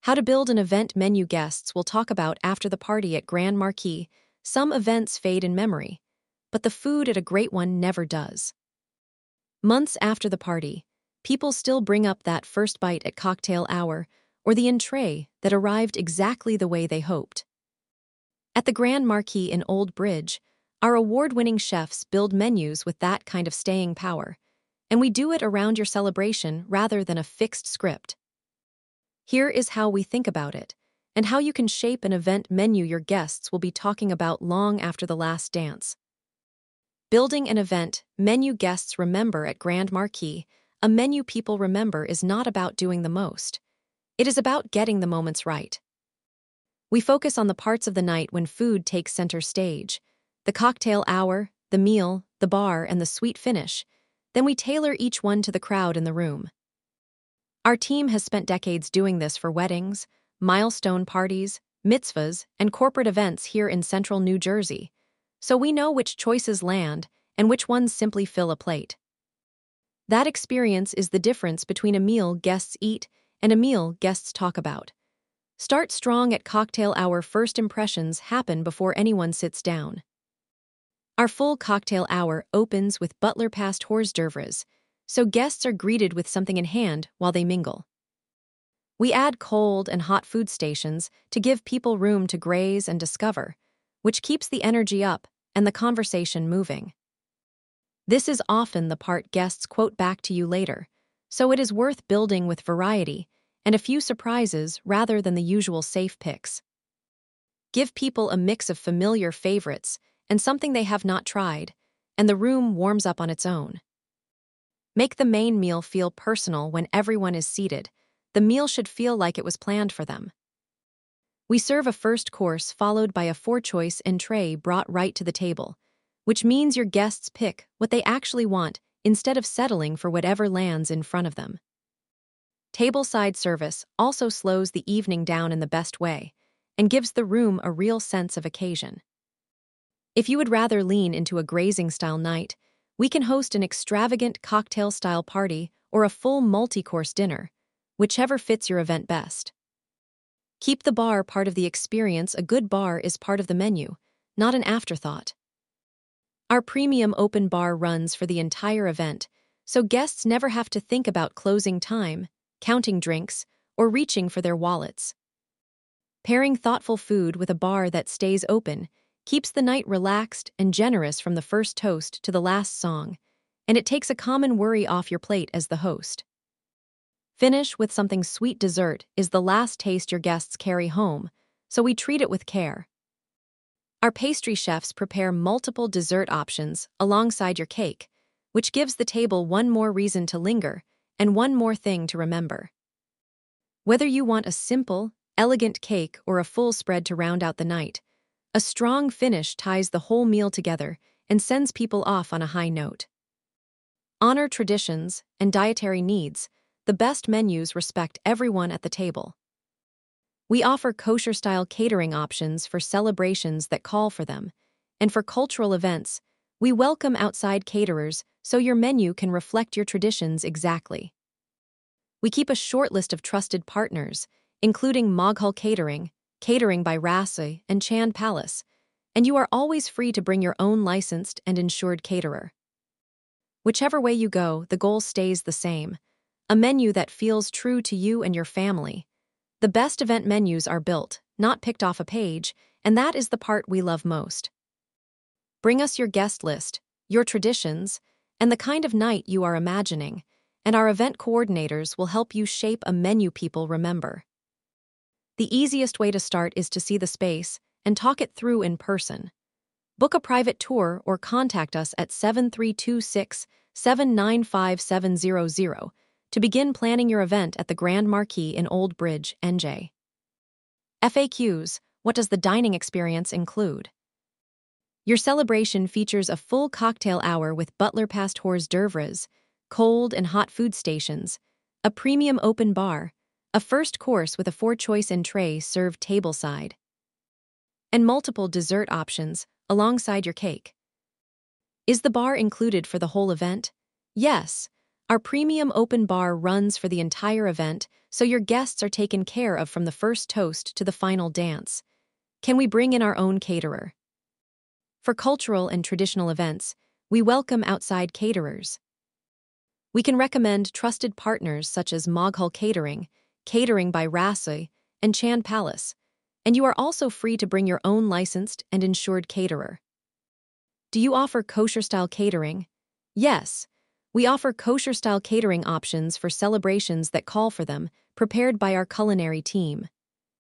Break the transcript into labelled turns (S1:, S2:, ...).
S1: How to build an event menu guests will talk about after the party at Grand Marquis. Some events fade in memory, but the food at a great one never does. Months after the party, people still bring up that first bite at cocktail hour or the entree that arrived exactly the way they hoped. At the Grand Marquis in Old Bridge, our award-winning chefs build menus with that kind of staying power, and we do it around your celebration rather than a fixed script. Here is how we think about it, and how you can shape an event menu your guests will be talking about long after the last dance. Building an event menu guests remember at Grand Marquis. A menu people remember is not about doing the most. It is about getting the moments right. We focus on the parts of the night when food takes center stage: the cocktail hour, the meal, the bar, and the sweet finish. Then we tailor each one to the crowd in the room. Our team has spent decades doing this for weddings, milestone parties, mitzvahs, and corporate events here in central New Jersey, so we know which choices land and which ones simply fill a plate. That experience is the difference between a meal guests eat and a meal guests talk about. Start strong at cocktail hour. First impressions happen before anyone sits down. Our full cocktail hour opens with Butler past hors d'oeuvres, so guests are greeted with something in hand while they mingle. We add cold and hot food stations to give people room to graze and discover, which keeps the energy up and the conversation moving. This is often the part guests quote back to you later, so it is worth building with variety and a few surprises rather than the usual safe picks. Give people a mix of familiar favorites and something they have not tried, and the room warms up on its own. Make the main meal feel personal. When everyone is seated, the meal should feel like it was planned for them. We serve a first course followed by a four-choice entree brought right to the table, which means your guests pick what they actually want instead of settling for whatever lands in front of them. Tableside service also slows the evening down in the best way and gives the room a real sense of occasion. If you would rather lean into a grazing-style night, we can host an extravagant cocktail-style party or a full multi-course dinner, whichever fits your event best. Keep the bar part of the experience. A good bar is part of the menu, not an afterthought. Our premium open bar runs for the entire event, so guests never have to think about closing time, counting drinks, or reaching for their wallets. Pairing thoughtful food with a bar that stays open keeps the night relaxed and generous from the first toast to the last song, and it takes a common worry off your plate as the host. Finish with something sweet. Dessert is the last taste your guests carry home, so we treat it with care. Our pastry chefs prepare multiple dessert options alongside your cake, which gives the table one more reason to linger and one more thing to remember. Whether you want a simple, elegant cake or a full spread to round out the night, a strong finish ties the whole meal together and sends people off on a high note. Honor traditions and dietary needs. The best menus respect everyone at the table. We offer kosher-style catering options for celebrations that call for them, and for cultural events, we welcome outside caterers so your menu can reflect your traditions exactly. We keep a short list of trusted partners, including Moghul Catering, Catering by Rasi, and Chand Palace, and you are always free to bring your own licensed and insured caterer. Whichever way you go, the goal stays the same: a menu that feels true to you and your family. The best event menus are built, not picked off a page, and that is the part we love most. Bring us your guest list, your traditions, and the kind of night you are imagining, and our event coordinators will help you shape a menu people remember. The easiest way to start is to see the space and talk it through in person. Book a private tour or contact us at 7326-795-700 to begin planning your event at the Grand Marquis in Old Bridge, NJ. FAQs: what does the dining experience include? Your celebration features a full cocktail hour with Butler past hors d'oeuvres, cold and hot food stations, a premium open bar, a first course with a four-choice entree served tableside, and multiple dessert options alongside your cake. Is the bar included for the whole event? Yes. Our premium open bar runs for the entire event, so your guests are taken care of from the first toast to the final dance. Can we bring in our own caterer? For cultural and traditional events, we welcome outside caterers. We can recommend trusted partners such as Moghul Catering, Catering by Rasoi, and Chan Palace, and you are also free to bring your own licensed and insured caterer. Do you offer kosher-style catering? Yes, we offer kosher-style catering options for celebrations that call for them, prepared by our culinary team.